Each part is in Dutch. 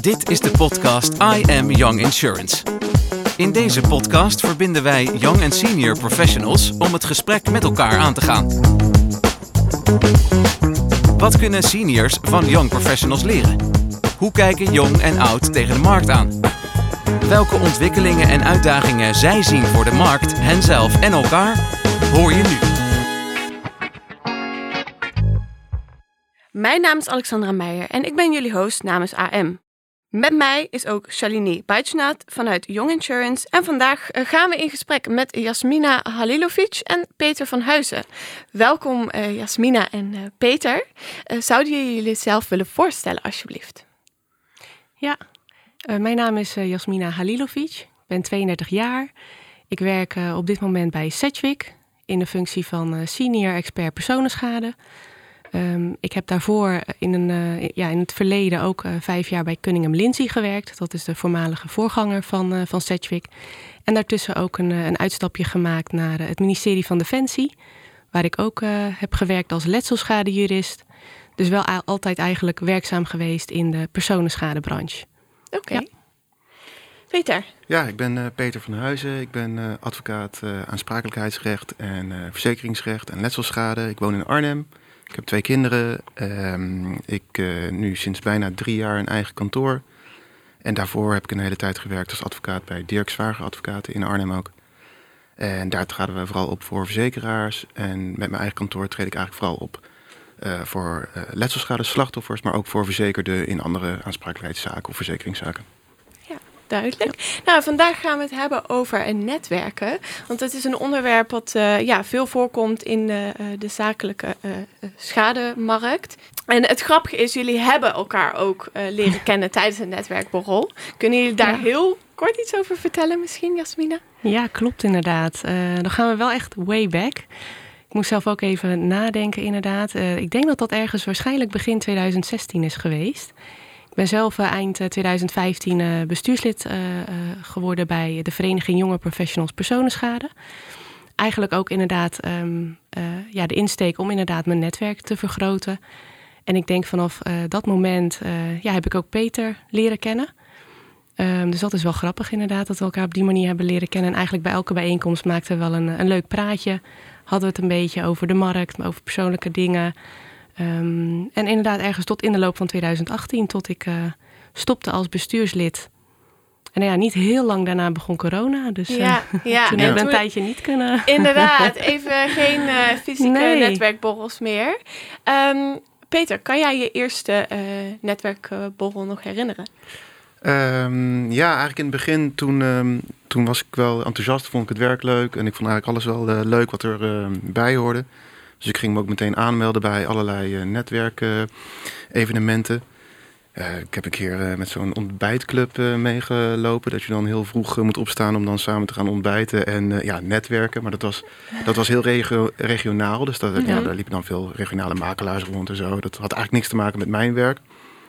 Dit is de podcast I Am Young Insurance. In deze podcast verbinden wij young en senior professionals om het gesprek met elkaar aan te gaan. Wat kunnen seniors van young professionals leren? Hoe kijken jong en oud tegen de markt aan? Welke ontwikkelingen en uitdagingen zij zien voor de markt, henzelf en elkaar, hoor je nu. Mijn naam is Alexandra Meijer en ik ben jullie host namens AM. Met mij is ook Shalini Bajtjanath vanuit Young Insurance. En vandaag gaan we in gesprek met Jasmina Halilovic en Peter van Huizen. Welkom Jasmina en Peter. Zouden jullie zelf willen voorstellen alsjeblieft? Ja, mijn naam is Jasmina Halilovic. Ik ben 32 jaar. Ik werk op dit moment bij Sedgwick in de functie van senior expert personenschade. Ik heb daarvoor in het verleden ook 5 jaar bij Cunningham Lindsey gewerkt. Dat is de voormalige voorganger van Sedgwick. En daartussen ook een uitstapje gemaakt naar het ministerie van Defensie. Waar ik ook heb gewerkt als letselschadejurist. Dus wel altijd eigenlijk werkzaam geweest in de personenschadebranche. Oké. Ja. Peter? Ja, ik ben Peter van Huizen. Ik ben advocaat aansprakelijkheidsrecht en verzekeringsrecht en letselschade. Ik woon in Arnhem. Ik heb 2 kinderen. Ik nu sinds bijna 3 jaar een eigen kantoor. En daarvoor heb ik een hele tijd gewerkt als advocaat bij Dirk Zwager Advocaten in Arnhem ook. En daar traden we vooral op voor verzekeraars. En met mijn eigen kantoor treed ik eigenlijk vooral op voor letselschade slachtoffers, maar ook voor verzekerden in andere aansprakelijkheidszaken of verzekeringszaken. Duidelijk. Nou, vandaag gaan we het hebben over netwerken. Want het is een onderwerp wat veel voorkomt in de zakelijke schademarkt. En het grappige is, jullie hebben elkaar ook leren kennen tijdens een netwerkborrel. Kunnen jullie daar heel kort iets over vertellen misschien, Jasmina? Ja, klopt inderdaad. Dan gaan we wel echt way back. Ik moest zelf ook even nadenken inderdaad. Ik denk dat dat ergens waarschijnlijk begin 2016 is geweest. Ik ben zelf eind 2015 bestuurslid geworden bij de Vereniging Jonge Professionals Personenschade. Eigenlijk ook inderdaad de insteek om inderdaad mijn netwerk te vergroten. En ik denk vanaf dat moment heb ik ook Peter leren kennen. Dus dat is wel grappig inderdaad dat we elkaar op die manier hebben leren kennen. En eigenlijk bij elke bijeenkomst maakten we wel een leuk praatje. Hadden we het een beetje over de markt, over persoonlijke dingen. En inderdaad ergens tot in de loop van 2018, tot ik stopte als bestuurslid. En niet heel lang daarna begon corona. Dus toen hebben we een tijdje niet kunnen. Inderdaad, even geen fysieke netwerkborrels meer. Peter, kan jij je eerste netwerkborrel nog herinneren? Eigenlijk in het begin, toen was ik wel enthousiast, vond ik het werk leuk. En ik vond eigenlijk alles wel leuk wat er bij hoorde. Dus ik ging me ook meteen aanmelden bij allerlei netwerkevenementen. Ik heb een keer met zo'n ontbijtclub meegelopen. Dat je dan heel vroeg moet opstaan om dan samen te gaan ontbijten en netwerken. Maar dat was heel regionaal. Dus daar liepen dan veel regionale makelaars rond en zo. Dat had eigenlijk niks te maken met mijn werk.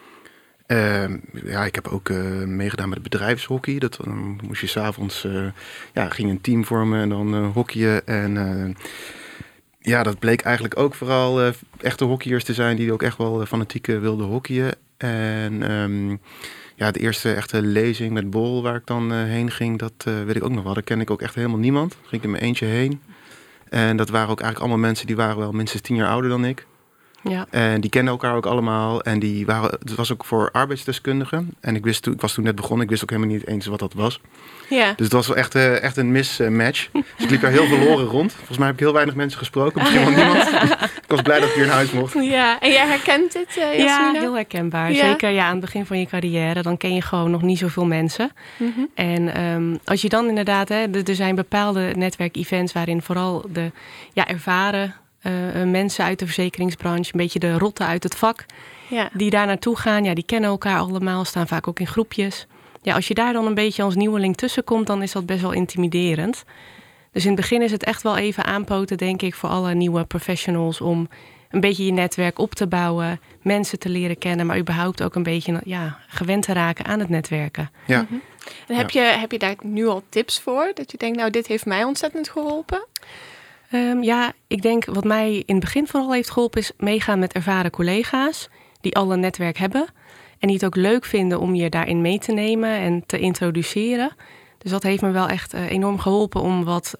Ik heb ook meegedaan met het bedrijfshockey. Dan moest je 's avonds ging een team vormen en dan hockeyen. En dat bleek eigenlijk ook vooral echte hockeyers te zijn die ook echt wel fanatiek wilden hockeyen. En de eerste echte lezing met Bol waar ik dan heen ging, dat weet ik ook nog wel. Daar kende ik ook echt helemaal niemand. Daar ging ik in mijn eentje heen. En dat waren ook eigenlijk allemaal mensen die waren wel minstens 10 jaar ouder dan ik. Ja. En die kenden elkaar ook allemaal. En het was ook voor arbeidsdeskundigen. En ik was toen net begonnen. Ik wist ook helemaal niet eens wat dat was. Ja. Dus het was wel echt een mismatch. Dus ik liep daar heel verloren rond. Volgens mij heb ik heel weinig mensen gesproken. Misschien wel niemand. Ik was blij dat ik weer naar huis mocht. Ja, en jij herkent dit, Jasmina? Ja, heel herkenbaar. Ja. Zeker aan het begin van je carrière. Dan ken je gewoon nog niet zoveel mensen. Mm-hmm. En als je dan inderdaad... er zijn bepaalde netwerkevents waarin vooral de ervaren... mensen uit de verzekeringsbranche, een beetje de rotten uit het vak, die daar naartoe gaan. Ja, die kennen elkaar allemaal, staan vaak ook in groepjes. Ja, als je daar dan een beetje als nieuweling tussenkomt, dan is dat best wel intimiderend. Dus in het begin is het echt wel even aanpoten, denk ik, voor alle nieuwe professionals om een beetje je netwerk op te bouwen, mensen te leren kennen, maar überhaupt ook een beetje gewend te raken aan het netwerken. Ja. Mm-hmm. En heb je daar nu al tips voor? Dat je denkt, dit heeft mij ontzettend geholpen? Ik denk wat mij in het begin vooral heeft geholpen is meegaan met ervaren collega's die al een netwerk hebben. En die het ook leuk vinden om je daarin mee te nemen en te introduceren. Dus dat heeft me wel echt enorm geholpen om wat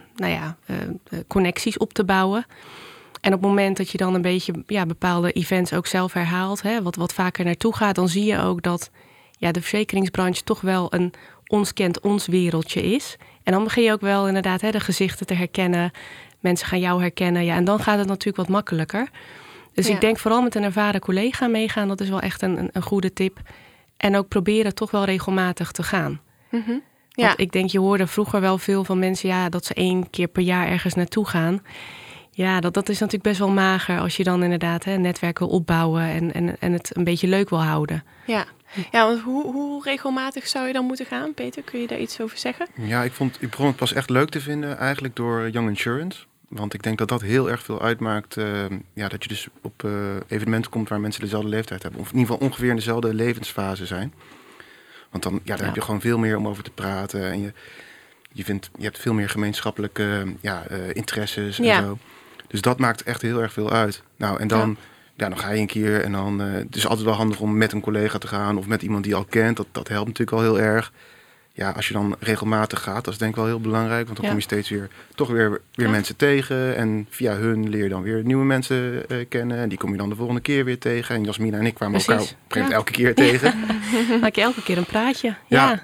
connecties op te bouwen. En op het moment dat je dan een beetje bepaalde events ook zelf herhaalt, wat vaker naartoe gaat, dan zie je ook dat de verzekeringsbranche toch wel een ons kent ons wereldje is. En dan begin je ook wel inderdaad de gezichten te herkennen. Mensen gaan jou herkennen. Ja, en dan gaat het natuurlijk wat makkelijker. Dus ik denk vooral met een ervaren collega meegaan, dat is wel echt een goede tip. En ook proberen toch wel regelmatig te gaan. Mm-hmm. Want ik denk, je hoorde vroeger wel veel van mensen dat ze 1 keer per jaar ergens naartoe gaan. Ja, dat is natuurlijk best wel mager als je dan inderdaad een netwerk wil opbouwen en het een beetje leuk wil houden. Ja, want hoe regelmatig zou je dan moeten gaan, Peter? Kun je daar iets over zeggen? Ja, ik begon het pas echt leuk te vinden eigenlijk door Young Insurance. Want ik denk dat dat heel erg veel uitmaakt. Dat je dus op evenementen komt waar mensen dezelfde leeftijd hebben. Of in ieder geval ongeveer in dezelfde levensfase zijn. Want dan heb je gewoon veel meer om over te praten. En je hebt veel meer gemeenschappelijke interesses en zo. Dus dat maakt echt heel erg veel uit. Nou, en dan ga je een keer en dan... het is altijd wel handig om met een collega te gaan of met iemand die je al kent. Dat helpt natuurlijk al heel erg. Ja, als je dan regelmatig gaat, dat is denk ik wel heel belangrijk. Want dan kom je steeds weer mensen tegen. En via hun leer je dan weer nieuwe mensen kennen. En die kom je dan de volgende keer weer tegen. En Jasmina en ik kwamen elkaar elke keer tegen. Maak je elke keer een praatje. Ja.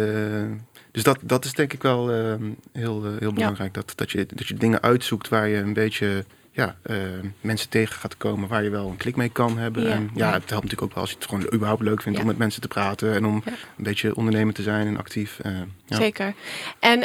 Dus dat is denk ik wel heel belangrijk. Dat je dingen uitzoekt waar je een beetje mensen tegen gaat komen waar je wel een klik mee kan hebben. Ja. En het helpt natuurlijk ook wel als je het gewoon überhaupt leuk vindt om met mensen te praten en om een beetje ondernemer te zijn en actief. Zeker. En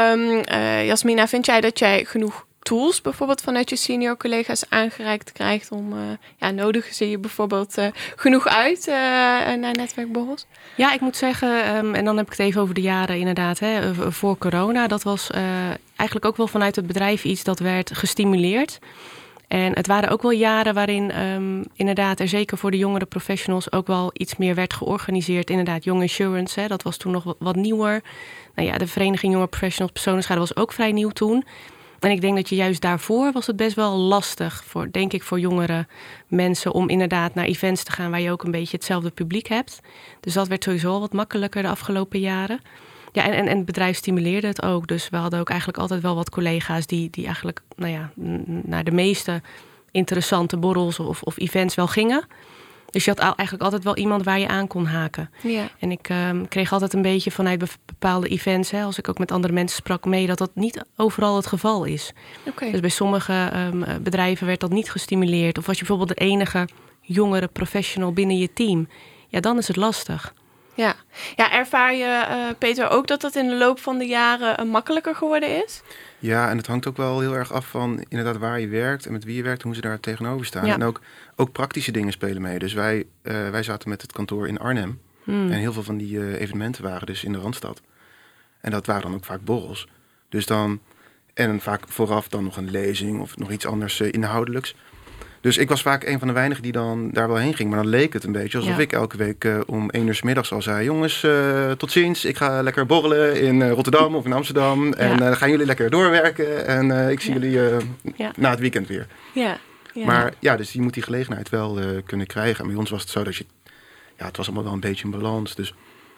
Jasmina, vind jij dat jij genoeg tools bijvoorbeeld vanuit je senior collega's aangereikt krijgt om nodigen ze je bijvoorbeeld genoeg uit naar netwerkborrels? Ja, ik moet zeggen, en dan heb ik het even over de jaren inderdaad, voor corona. Dat was eigenlijk ook wel vanuit het bedrijf iets dat werd gestimuleerd. En het waren ook wel jaren waarin inderdaad er zeker voor de jongere professionals ook wel iets meer werd georganiseerd. Inderdaad, Young Insurance, dat was toen nog wat nieuwer. Nou ja, de Vereniging Jonge Professionals Personenschade was ook vrij nieuw toen. En ik denk dat je juist daarvoor was het best wel lastig voor jongere mensen om inderdaad naar events te gaan waar je ook een beetje hetzelfde publiek hebt. Dus dat werd sowieso al wat makkelijker de afgelopen jaren. Ja, en het bedrijf stimuleerde het ook. Dus we hadden ook eigenlijk altijd wel wat collega's die eigenlijk naar de meeste interessante borrels of events wel gingen. Dus je had eigenlijk altijd wel iemand waar je aan kon haken. Ja. En ik kreeg altijd een beetje vanuit bepaalde events, als ik ook met andere mensen sprak, mee dat niet overal het geval is. Okay. Dus bij sommige bedrijven werd dat niet gestimuleerd. Of was je bijvoorbeeld de enige jongere professional binnen je team, dan is het lastig. Ja, ervaar je, Peter, ook dat in de loop van de jaren makkelijker geworden is? Ja, en het hangt ook wel heel erg af van inderdaad waar je werkt en met wie je werkt en hoe ze daar tegenover staan. Ja. En ook praktische dingen spelen mee. Dus wij zaten met het kantoor in Arnhem. En heel veel van die evenementen waren dus in de Randstad. En dat waren dan ook vaak borrels. Dus dan, en vaak vooraf dan nog een lezing of nog iets anders inhoudelijks. Dus ik was vaak een van de weinigen die dan daar wel heen ging. Maar dan leek het een beetje alsof ik elke week om 1 uur 's middags al zei: jongens, tot ziens. Ik ga lekker borrelen in Rotterdam of in Amsterdam. En dan gaan jullie lekker doorwerken. En ik zie jullie na het weekend weer. Ja. Ja. Maar dus je moet die gelegenheid wel kunnen krijgen. En bij ons was het zo dat het was allemaal wel een beetje in balans. Dus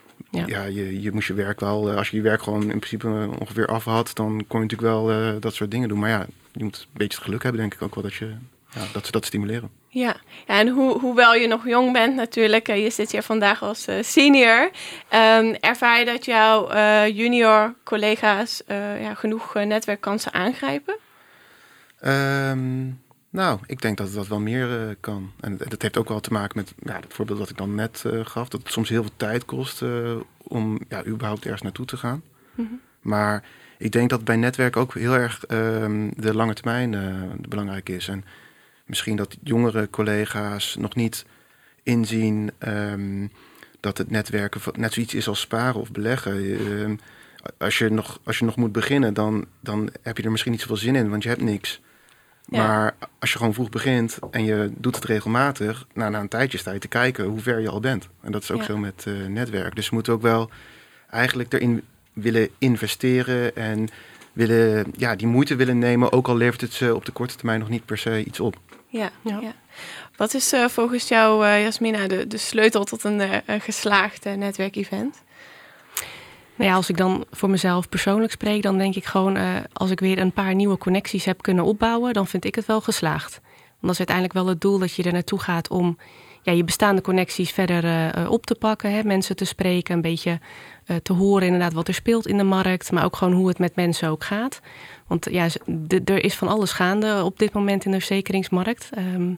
je moest je werk wel, als je werk gewoon in principe ongeveer af had, dan kon je natuurlijk wel dat soort dingen doen. Maar je moet een beetje het geluk hebben, denk ik ook wel, dat ze dat stimuleren. Ja, en hoewel je nog jong bent natuurlijk, je zit hier vandaag als senior, ervaar je dat jouw junior collega's genoeg netwerkkansen aangrijpen? Nou, ik denk dat het wel meer kan. En dat heeft ook wel te maken met het voorbeeld dat ik dan net gaf, dat het soms heel veel tijd kost om überhaupt ergens naartoe te gaan. Mm-hmm. Maar ik denk dat bij netwerk ook heel erg de lange termijn belangrijk is. En misschien dat jongere collega's nog niet inzien dat het netwerken net zoiets is als sparen of beleggen. Als je nog moet beginnen, dan heb je er misschien niet zoveel zin in, want je hebt niks. Ja. Maar als je gewoon vroeg begint en je doet het regelmatig, na een tijdje sta je te kijken hoe ver je al bent. En dat is ook zo met netwerk. Dus we moeten ook wel eigenlijk erin willen investeren en die moeite willen nemen, ook al levert het ze op de korte termijn nog niet per se iets op. Ja. Wat is volgens jou, Jasmina, de sleutel tot een geslaagd netwerkevent? Nou ja, als ik dan voor mezelf persoonlijk spreek, dan denk ik gewoon, als ik weer een paar nieuwe connecties heb kunnen opbouwen, dan vind ik het wel geslaagd. Want dat is uiteindelijk wel het doel dat je er naartoe gaat om je bestaande connecties verder op te pakken. Hè, mensen te spreken, een beetje te horen inderdaad wat er speelt in de markt, maar ook gewoon hoe het met mensen ook gaat. Want er is van alles gaande op dit moment in de verzekeringsmarkt.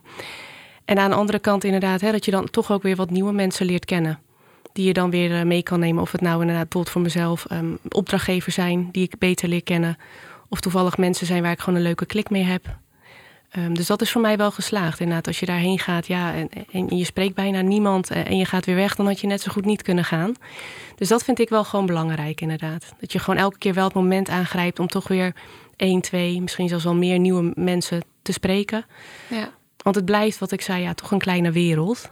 En aan de andere kant inderdaad, dat je dan toch ook weer wat nieuwe mensen leert kennen. Die je dan weer mee kan nemen. Of het nou inderdaad bijvoorbeeld voor mezelf opdrachtgevers zijn die ik beter leer kennen. Of toevallig mensen zijn waar ik gewoon een leuke klik mee heb. Dus dat is voor mij wel geslaagd. Inderdaad, als je daarheen gaat en je spreekt bijna niemand en je gaat weer weg, dan had je net zo goed niet kunnen gaan. Dus dat vind ik wel gewoon belangrijk inderdaad. Dat je gewoon elke keer wel het moment aangrijpt om toch weer 1, 2, misschien zelfs wel meer nieuwe mensen te spreken. Ja. Want het blijft, wat ik zei, toch een kleine wereld.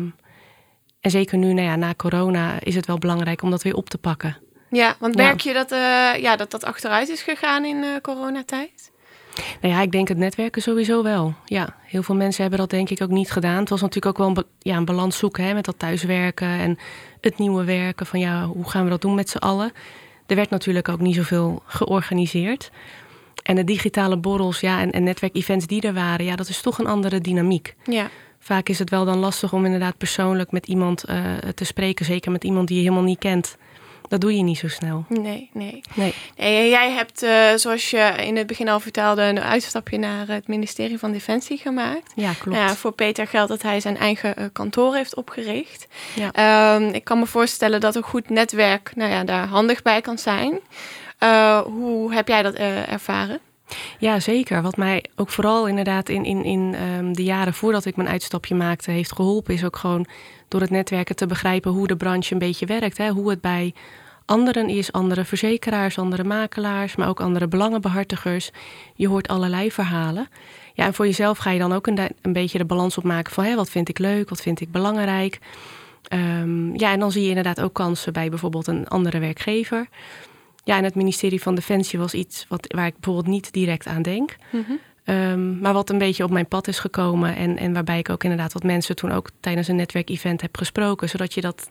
En zeker nu, na corona, is het wel belangrijk om dat weer op te pakken. Ja, want merk je dat achteruit is gegaan in coronatijd? Nou ja, ik denk het netwerken sowieso wel. Ja, heel veel mensen hebben dat denk ik ook niet gedaan. Het was natuurlijk ook wel een balans zoeken met dat thuiswerken en het nieuwe werken. Van hoe gaan we dat doen met z'n allen? Er werd natuurlijk ook niet zoveel georganiseerd. En de digitale borrels en netwerkevents die er waren, dat is toch een andere dynamiek. Ja. Vaak is het wel dan lastig om inderdaad persoonlijk met iemand te spreken. Zeker met iemand die je helemaal niet kent. Dat doe je niet zo snel. Nee. En jij hebt, zoals je in het begin al vertelde, een uitstapje naar het ministerie van Defensie gemaakt. Ja, klopt. Voor Peter geldt dat hij zijn eigen kantoor heeft opgericht. Ja. Ik kan me voorstellen dat een goed netwerk daar handig bij kan zijn. Hoe heb jij dat ervaren? Ja, zeker. Wat mij ook vooral inderdaad in de jaren voordat ik mijn uitstapje maakte heeft geholpen, is ook gewoon door het netwerken te begrijpen hoe de branche een beetje werkt. Hè? Hoe het bij anderen is, andere verzekeraars, andere makelaars, maar ook andere belangenbehartigers. Je hoort allerlei verhalen. Ja, en voor jezelf ga je dan ook een beetje de balans opmaken van wat vind ik leuk, wat vind ik belangrijk. En dan zie je inderdaad ook kansen bij bijvoorbeeld een andere werkgever. Ja, en het ministerie van Defensie was iets waar ik bijvoorbeeld niet direct aan denk. Mm-hmm. Maar wat een beetje op mijn pad is gekomen. En waarbij ik ook inderdaad wat mensen toen ook tijdens een netwerkevent heb gesproken. Zodat je dat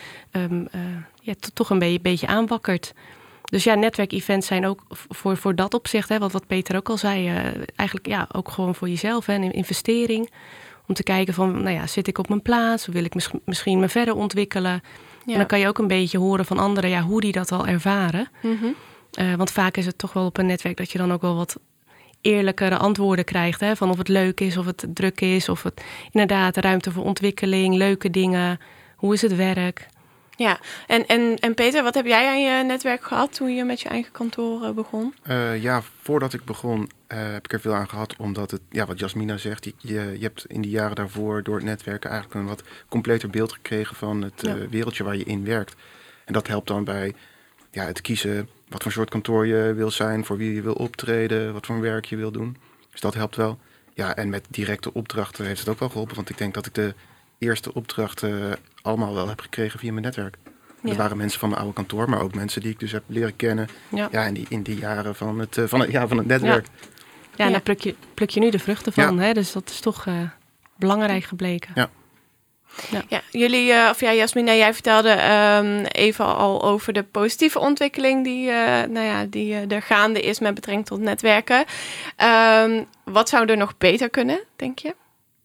toch een beetje aanwakkert. Dus netwerkevents zijn ook voor dat opzicht. Wat Peter ook al zei. Eigenlijk ook gewoon voor jezelf. Hè, een investering. Om te kijken van, zit ik op mijn plaats? Of wil ik misschien me verder ontwikkelen? Ja. En dan kan je ook een beetje horen van anderen hoe die dat al ervaren. Mm-hmm. Want vaak is het toch wel op een netwerk dat je dan ook wel wat eerlijkere antwoorden krijgt. Hè? Van of het leuk is, of het druk is, of het inderdaad ruimte voor ontwikkeling, leuke dingen. Hoe is het werk? Ja, en Peter, wat heb jij aan je netwerk gehad toen je met je eigen kantoor begon? Voordat ik begon heb ik er veel aan gehad, omdat het, wat Jasmina zegt, je hebt in die jaren daarvoor door het netwerken eigenlijk een wat completer beeld gekregen van het wereldje waar je in werkt. En dat helpt dan bij het kiezen wat voor soort kantoor je wil zijn, voor wie je wil optreden, wat voor werk je wil doen. Dus dat helpt wel. Ja, en met directe opdrachten heeft het ook wel geholpen, want ik denk dat ik de eerste opdrachten allemaal wel heb gekregen via mijn netwerk. Ja. Er waren mensen van mijn oude kantoor, maar ook mensen die ik dus heb leren kennen. Ja, in die jaren van het netwerk. Ja, en daar pluk je nu de vruchten van. Ja. Hè? Dus dat is toch belangrijk gebleken. Ja. Ja, jullie, Jasmina, jij vertelde even al over de positieve ontwikkeling die er gaande is met betrekking tot netwerken. Wat zou er nog beter kunnen, denk je?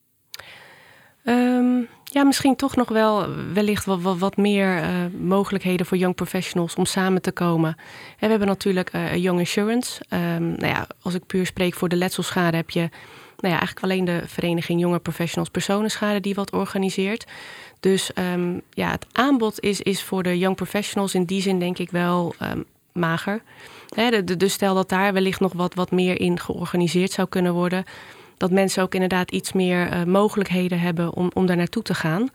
Misschien toch nog wel wellicht wat meer mogelijkheden voor young professionals om samen te komen. En we hebben natuurlijk Young Insurance. Als ik puur spreek voor de letselschade heb je eigenlijk alleen de vereniging Jonge Professionals Personenschade die wat organiseert. Dus het aanbod is voor de young professionals in die zin denk ik wel mager. Dus stel dat daar wellicht nog wat meer in georganiseerd zou kunnen worden. Dat mensen ook inderdaad iets meer mogelijkheden hebben om daar naartoe te gaan.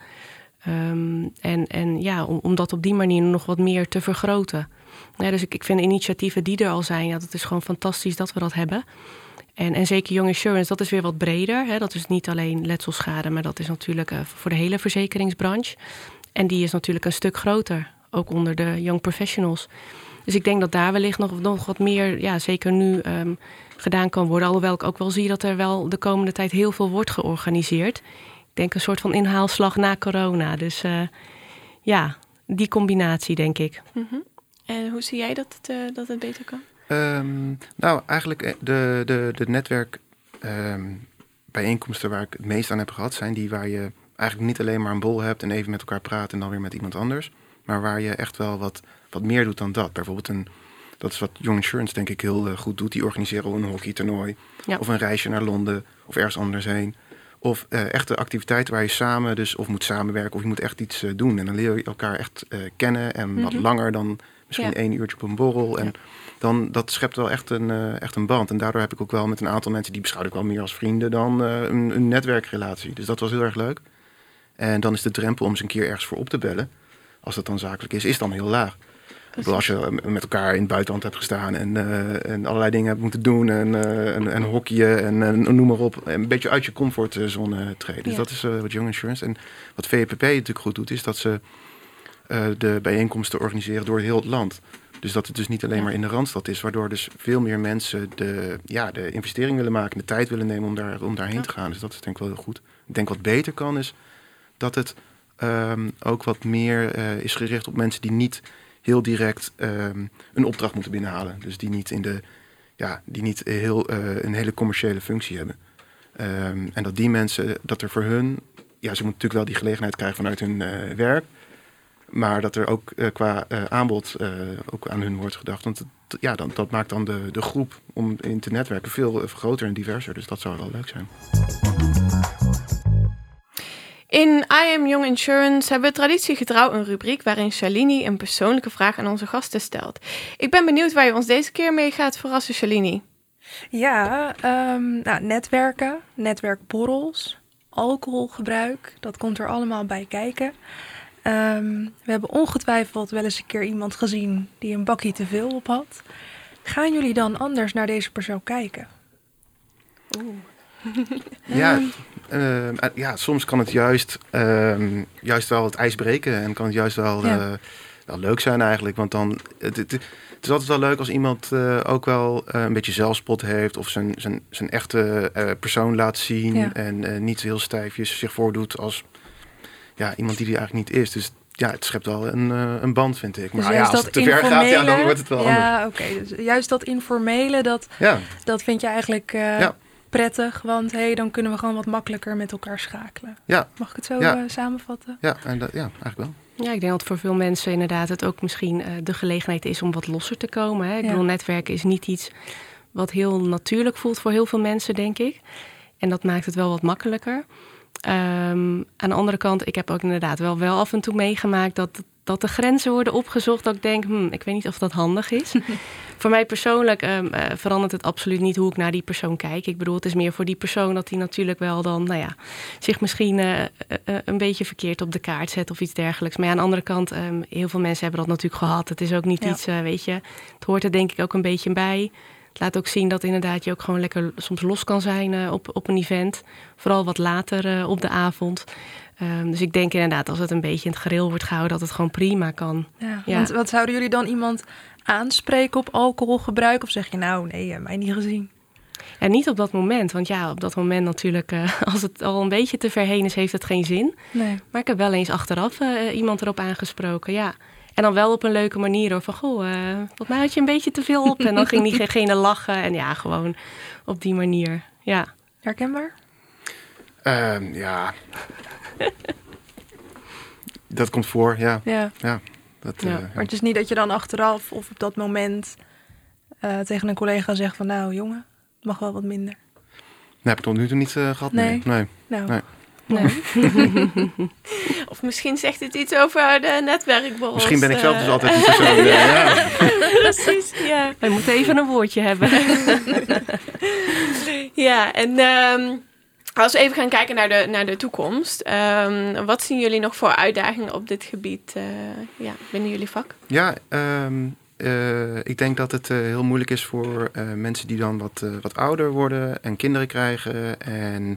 Om dat op die manier nog wat meer te vergroten. Dus ik vind initiatieven die er al zijn, dat is gewoon fantastisch dat we dat hebben. En zeker Young Insurance, dat is weer wat breder. Hè? Dat is niet alleen letselschade, maar dat is natuurlijk voor de hele verzekeringsbranche. En die is natuurlijk een stuk groter, ook onder de young professionals. Dus ik denk dat daar wellicht nog wat meer, ja, zeker nu gedaan kan worden. Alhoewel ik ook wel zie dat er wel de komende tijd heel veel wordt georganiseerd. Ik denk een soort van inhaalslag na corona. Dus ja, die combinatie denk ik. Mm-hmm. En hoe zie jij dat het beter kan? Nou, eigenlijk de netwerk bijeenkomsten waar ik het meest aan heb gehad, zijn die waar je eigenlijk niet alleen maar een bol hebt en even met elkaar praat en dan weer met iemand anders. Maar waar je echt wel wat meer doet dan dat. Bijvoorbeeld dat is wat Young Insurance denk ik heel goed doet. Die organiseren al een hockeytoernooi. Ja. Of een reisje naar Londen of ergens anders heen. Of echte activiteiten waar je samen dus of moet samenwerken of je moet echt iets doen. En dan leer je elkaar echt kennen en wat langer dan misschien 1 uurtje op een borrel. En dan dat schept wel echt een band. En daardoor heb ik ook wel met een aantal mensen, die beschouw ik wel meer als vrienden dan een netwerkrelatie. Dus dat was heel erg leuk. En dan is de drempel om eens een keer ergens voor op te bellen, als dat dan zakelijk is dan heel laag. Als je met elkaar in het buitenland hebt gestaan en allerlei dingen hebt moeten doen en hockeyen en noem maar op. Een beetje uit je comfortzone treden. Dus dat is wat Young Insurance. En wat VPP natuurlijk goed doet, is dat ze de bijeenkomsten organiseren door heel het land. Dus dat het dus niet alleen maar in de Randstad is, waardoor dus veel meer mensen de investering willen maken, de tijd willen nemen om daarheen te gaan. Dus dat is denk ik wel heel goed. Ik denk wat beter kan is dat het ook wat meer is gericht op mensen die niet heel direct een opdracht moeten binnenhalen. Dus die niet een hele commerciële functie hebben. En dat die mensen, dat er voor hun, ze moeten natuurlijk wel die gelegenheid krijgen vanuit hun werk, maar dat er ook qua aanbod ook aan hun wordt gedacht. Want dat maakt dan de groep om in te netwerken veel groter en diverser. Dus dat zou wel leuk zijn. In I Am Young Insurance hebben we traditiegetrouw een rubriek waarin Shalini een persoonlijke vraag aan onze gasten stelt. Ik ben benieuwd waar je ons deze keer mee gaat verrassen, Shalini. Ja, netwerken, netwerkborrels, alcoholgebruik, dat komt er allemaal bij kijken. We hebben ongetwijfeld wel eens een keer iemand gezien die een bakje te veel op had. Gaan jullie dan anders naar deze persoon kijken? Soms kan het juist wel het ijs breken en kan het juist wel leuk zijn eigenlijk. Want dan, het is altijd wel leuk als iemand ook wel een beetje zelfspot heeft of zijn echte persoon laat zien en niet heel stijfjes zich voordoet als iemand die eigenlijk niet is. Dus het schept wel een band, vind ik. Maar dus als het te ver gaat, dan wordt het wel anders. Ja, oké. Dus juist dat informele, dat vind je eigenlijk prettig. Want dan kunnen we gewoon wat makkelijker met elkaar schakelen. Ja. Mag ik het zo samenvatten? Ja, eigenlijk wel. Ja, ik denk dat voor veel mensen inderdaad het ook misschien de gelegenheid is om wat losser te komen. Hè? Ik bedoel, netwerken is niet iets wat heel natuurlijk voelt voor heel veel mensen, denk ik. En dat maakt het wel wat makkelijker. Aan de andere kant, ik heb ook inderdaad wel af en toe meegemaakt dat de grenzen worden opgezocht. Dat ik denk, ik weet niet of dat handig is. Voor mij persoonlijk verandert het absoluut niet hoe ik naar die persoon kijk. Ik bedoel, het is meer voor die persoon dat hij natuurlijk wel dan, zich misschien een beetje verkeerd op de kaart zet of iets dergelijks. Maar aan de andere kant, heel veel mensen hebben dat natuurlijk gehad. Het is ook niet iets, weet je, het hoort er denk ik ook een beetje bij. Het laat ook zien dat inderdaad je ook gewoon lekker soms los kan zijn op een event. Vooral wat later op de avond. Dus ik denk inderdaad, als het een beetje in het gereel wordt gehouden, dat het gewoon prima kan. Ja. Want wat zouden jullie dan iemand aanspreken op alcoholgebruik? Of zeg je nee, mij niet gezien? Ja, niet op dat moment. Want op dat moment natuurlijk, als het al een beetje te ver heen is, heeft het geen zin. Nee. Maar ik heb wel eens achteraf iemand erop aangesproken, En dan wel op een leuke manier hoor. Van, volgens mij had je een beetje te veel op. En dan ging diegene lachen. En gewoon op die manier. Ja. Herkenbaar? Dat komt voor, ja. Maar het is niet dat je dan achteraf of op dat moment tegen een collega zegt van, nou jongen, het mag wel wat minder. Nee, heb ik tot nu toe niet gehad. Nee. Nee. Of misschien zegt het iets over de netwerkborrels. Misschien ben ik zelf dus altijd die persoon. Precies, ja. We moeten even een woordje hebben. En als we even gaan kijken naar de toekomst. Wat zien jullie nog voor uitdagingen op dit gebied binnen jullie vak? Ik denk dat het heel moeilijk is voor mensen die dan wat ouder worden en kinderen krijgen en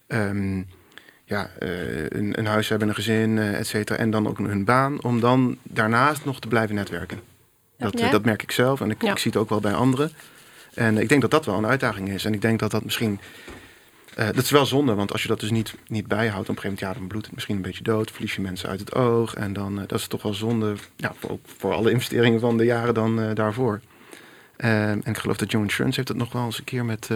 een huis hebben, een gezin, et cetera, en dan ook hun baan, om dan daarnaast nog te blijven netwerken. Dat merk ik zelf en ik zie het ook wel bij anderen. En ik denk dat dat wel een uitdaging is. En ik denk dat dat misschien... dat is wel zonde, want als je dat dus niet bijhoudt... op een gegeven moment, dan bloedt het misschien een beetje dood... verlies je mensen uit het oog. En dan dat is toch wel zonde, ook voor alle investeringen van de jaren dan daarvoor. En ik geloof dat Young Insurance heeft het nog wel eens een keer met...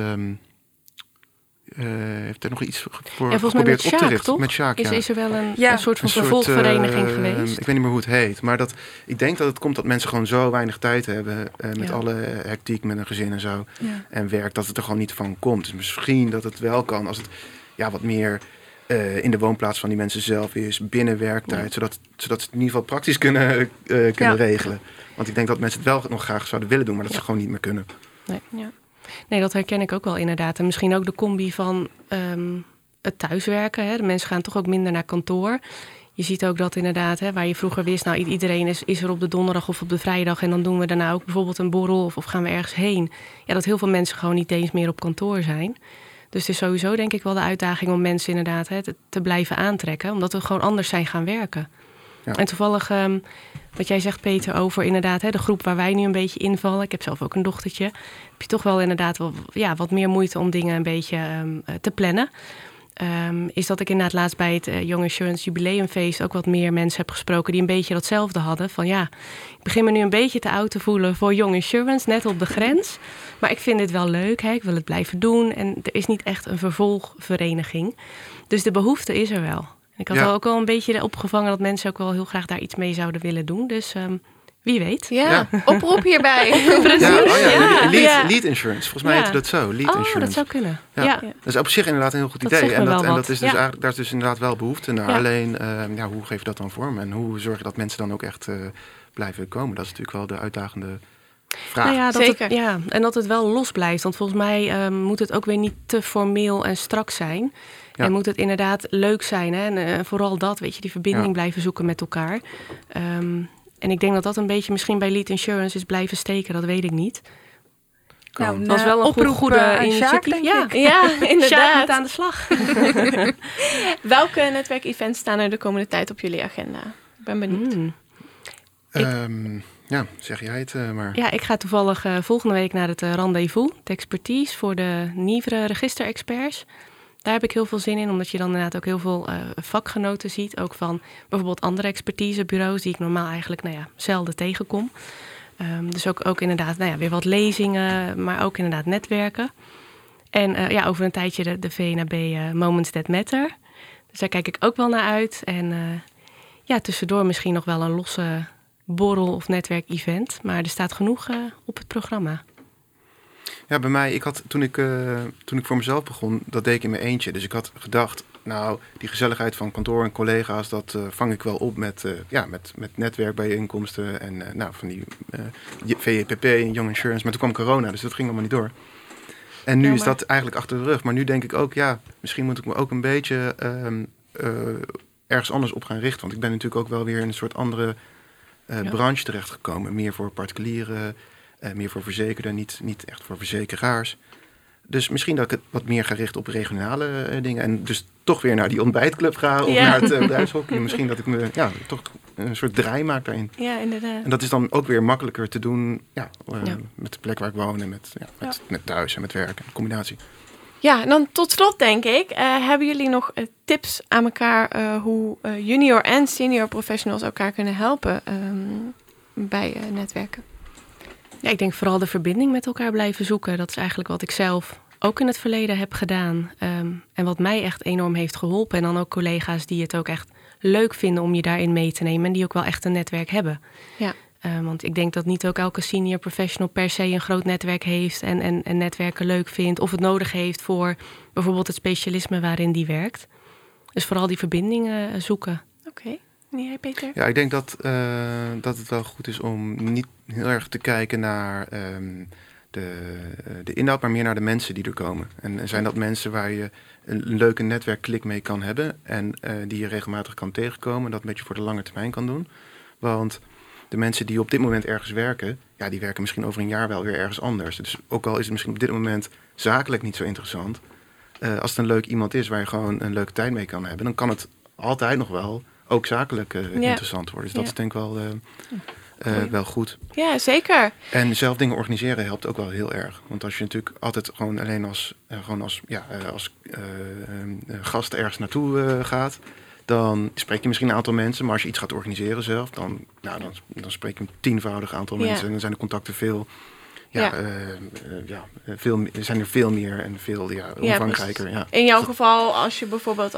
heeft er nog iets voor geprobeerd op te richten? Toch? Met Sjaak, is er wel een soort van vervolgvereniging geweest? Ik weet niet meer hoe het heet. Maar ik denk dat het komt dat mensen gewoon zo weinig tijd hebben... met alle hectiek met een gezin en zo. Ja. En werk, dat het er gewoon niet van komt. Dus misschien dat het wel kan als het wat meer... in de woonplaats van die mensen zelf is, binnen werktijd... Zodat ze het in ieder geval praktisch kunnen regelen. Want ik denk dat mensen het wel nog graag zouden willen doen... maar dat ze gewoon niet meer kunnen. Nee, dat herken ik ook wel inderdaad. En misschien ook de combi van het thuiswerken. Hè. De mensen gaan toch ook minder naar kantoor. Je ziet ook dat inderdaad, waar je vroeger wist... iedereen is er op de donderdag of op de vrijdag... en dan doen we daarna ook bijvoorbeeld een borrel of gaan we ergens heen. Ja, dat heel veel mensen gewoon niet eens meer op kantoor zijn. Dus het is sowieso denk ik wel de uitdaging om mensen inderdaad te blijven aantrekken. Omdat we gewoon anders zijn gaan werken. Ja. En toevallig, wat jij zegt Peter over inderdaad de groep waar wij nu een beetje invallen. Ik heb zelf ook een dochtertje. Heb je toch wel inderdaad wat meer moeite om dingen een beetje te plannen. Is dat ik inderdaad laatst bij het Young Insurance Jubileumfeest ook wat meer mensen heb gesproken die een beetje datzelfde hadden. Van ik begin me nu een beetje te oud te voelen voor Young Insurance, net op de grens. Maar ik vind dit wel leuk, ik wil het blijven doen. En er is niet echt een vervolgvereniging. Dus de behoefte is er wel. Ik had ook wel een beetje opgevangen dat mensen ook wel heel graag daar iets mee zouden willen doen. Dus wie weet. Ja, oproep hierbij. Precies. Lead insurance. Volgens mij heet dat zo. Lead insurance. Dat zou kunnen. Ja. Dat is op zich inderdaad een heel goed idee. En dat is dus eigenlijk, daar is dus inderdaad wel behoefte naar. Ja. Alleen, hoe geef je dat dan vorm? En hoe zorg je dat mensen dan ook echt blijven komen? Dat is natuurlijk wel de uitdagende vraag. Zeker. En dat het wel los blijft. Want volgens mij moet het ook weer niet te formeel en strak zijn. Ja. En moet het inderdaad leuk zijn. En vooral dat, die verbinding blijven zoeken met elkaar. En ik denk dat dat een beetje misschien bij Lead Insurance is blijven steken. Dat weet ik niet. Dat was wel een goede initiatief. Ja, inderdaad. Moet aan de slag. Welke netwerkevents staan er de komende tijd op jullie agenda? Ik ben benieuwd. Zeg jij het maar. Ja, ik ga toevallig volgende week naar het rendezvous. Het expertise voor de Nivre registerexperts. Daar heb ik heel veel zin in, omdat je dan inderdaad ook heel veel vakgenoten ziet. Ook van bijvoorbeeld andere expertisebureaus die ik normaal eigenlijk zelden tegenkom. Dus ook inderdaad weer wat lezingen, maar ook inderdaad netwerken. En over een tijdje de VNAB Moments That Matter. Dus daar kijk ik ook wel naar uit. En tussendoor misschien nog wel een losse borrel of netwerkevent. Maar er staat genoeg op het programma. Ja, bij mij, toen ik voor mezelf begon, dat deed ik in mijn eentje. Dus ik had gedacht, die gezelligheid van kantoor en collega's, dat vang ik wel op met netwerkbijeenkomsten en van die VEPP en Young Insurance. Maar toen kwam corona, dus dat ging allemaal niet door. En nu is dat eigenlijk achter de rug. Maar nu denk ik ook, misschien moet ik me ook een beetje ergens anders op gaan richten. Want ik ben natuurlijk ook wel weer in een soort andere branche terechtgekomen. Meer voor particulieren. Meer voor verzekerden, niet echt voor verzekeraars. Dus misschien dat ik het wat meer ga richten op regionale dingen. En dus toch weer naar die ontbijtclub ga of naar het bedrijfshockey. Misschien dat ik me toch een soort draai maak daarin. Ja, inderdaad. En dat is dan ook weer makkelijker te doen met de plek waar ik woon en met thuis en met werk en combinatie. Ja, en dan tot slot denk ik, hebben jullie nog tips aan elkaar hoe junior en senior professionals elkaar kunnen helpen bij netwerken? Ja, ik denk vooral de verbinding met elkaar blijven zoeken. Dat is eigenlijk wat ik zelf ook in het verleden heb gedaan. En wat mij echt enorm heeft geholpen. En dan ook collega's die het ook echt leuk vinden om je daarin mee te nemen. En die ook wel echt een netwerk hebben. Ja. Want ik denk dat niet ook elke senior professional per se een groot netwerk heeft. En netwerken leuk vindt. Of het nodig heeft voor bijvoorbeeld het specialisme waarin die werkt. Dus vooral die verbindingen zoeken. Oké. Nee, Peter? Ja, ik denk dat het wel goed is om niet heel erg te kijken naar de inhoud, maar meer naar de mensen die er komen. En zijn dat mensen waar je een leuke netwerkklik mee kan hebben en die je regelmatig kan tegenkomen en dat een beetje voor de lange termijn kan doen. Want de mensen die op dit moment ergens werken, die werken misschien over een jaar wel weer ergens anders. Dus ook al is het misschien op dit moment zakelijk niet zo interessant, als het een leuk iemand is waar je gewoon een leuke tijd mee kan hebben, dan kan het altijd nog wel ook zakelijk interessant worden. Dus dat is denk ik wel wel goed. Ja, zeker. En zelf dingen organiseren helpt ook wel heel erg. Want als je natuurlijk altijd gewoon alleen als gast ergens naartoe gaat, dan spreek je misschien een aantal mensen. Maar als je iets gaat organiseren zelf, dan spreek je een tienvoudig aantal mensen. En dan zijn de contacten veel... zijn er veel meer en veel omvangrijker. Ja. In jouw geval, als je bijvoorbeeld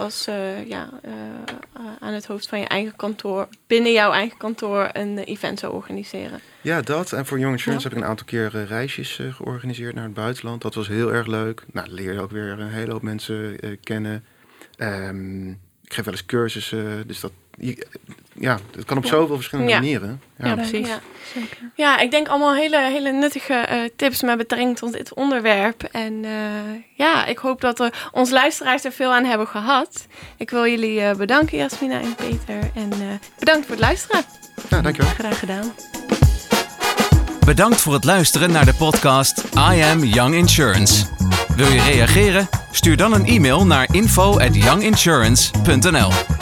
aan het hoofd van je eigen kantoor, binnen jouw eigen kantoor, een event zou organiseren. Ja, dat. En voor Young Insurance heb ik een aantal keer reisjes georganiseerd naar het buitenland. Dat was heel erg leuk. Nou, dan leer je ook weer een hele hoop mensen kennen. Ik geef wel eens cursussen, dus dat kan op zoveel verschillende manieren. Ja, precies. Ja. Zeker. Ja, ik denk allemaal hele nuttige tips met betrekking tot dit onderwerp. En ik hoop dat onze luisteraars er veel aan hebben gehad. Ik wil jullie bedanken, Jasmina en Peter. En bedankt voor het luisteren. Ja, dankjewel. Graag gedaan. Bedankt voor het luisteren naar de podcast I Am Young Insurance. Wil je reageren? Stuur dan een e-mail naar info@younginsurance.nl.